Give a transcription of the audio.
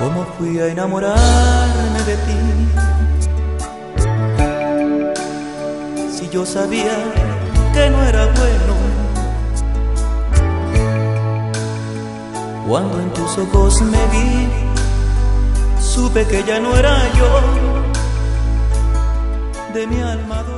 cómo fui a enamorarme de ti. Si yo sabía que no era bueno, cuando en tus ojos me vi, supe que ya no era yo de mi alma.